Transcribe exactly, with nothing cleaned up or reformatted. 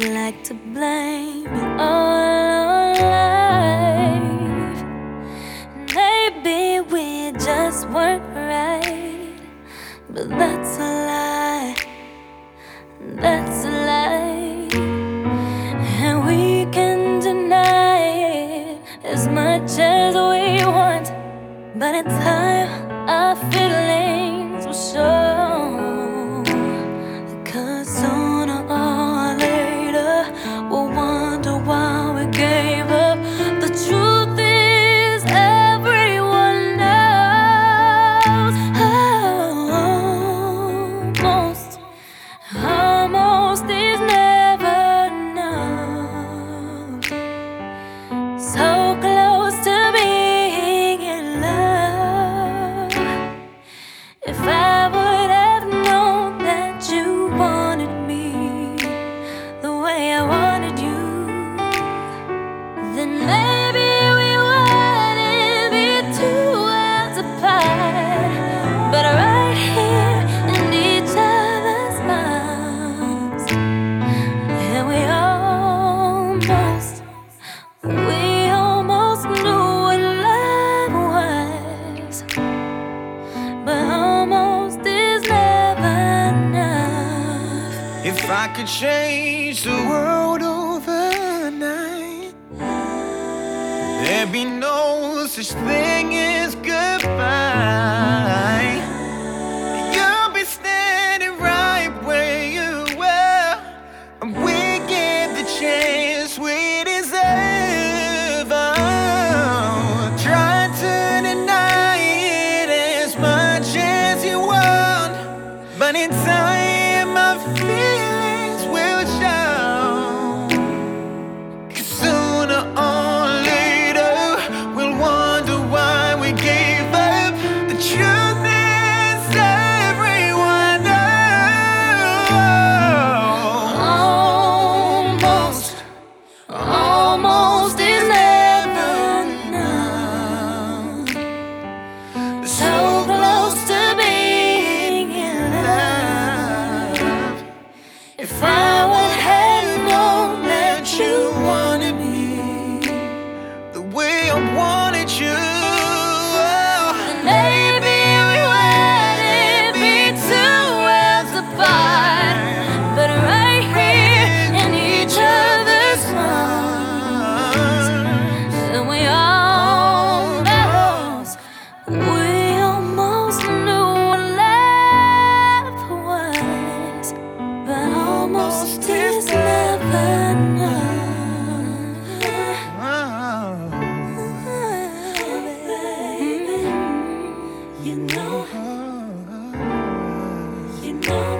I'd like to blame it all on life. Maybe we just weren't right, but that's a lie, that's a lie. And we can deny it as much as we want, but in time our feelings will show. Cause sooner or later we'll wonder why we gave up. The truth is everyone knows. Almost, almost is never enough. So close to being in love. If I would have known that you wanted me the way I wanted you, then maybe we wouldn't be two worlds apart, but right here in each other's arms. And we almost, we almost knew what love was, but almost is never enough. If I could change the world overnight, there'd be no such thing as goodbye. You'll be standing right where you were, and we get the chance we deserve. Oh, try to deny it as much as you want, but in time my feelings will show. 'Cause sooner or later we'll wonder why we gave up. The truth is everyone knows. Almost, almost is never enough. So close to being in love. If I would have known that you wanted me The way I wanted you. maybe we wouldn't be two worlds apart, but right here in each other's arms. And we almost, we almost knew what love was, but almost is never enough. Baby, you know, you know.